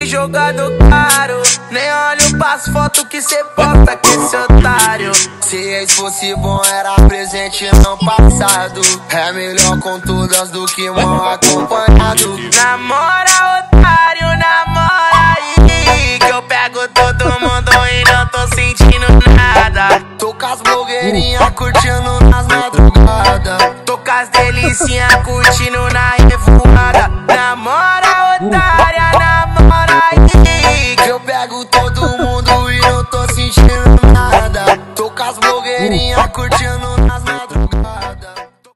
jogando caro. Nem olho pras fotos que cê posta com esse otário. Se ex fosse bom era presente não passado. É melhor com todas do que mal acompanhado. Namora otário, namora aí, que eu pego todo mundo e não tô sentindo nada. Tô com as blogueirinhas curtindo nas madrugadas. Tô com as delicinhas curtindo na revoada. Namora otária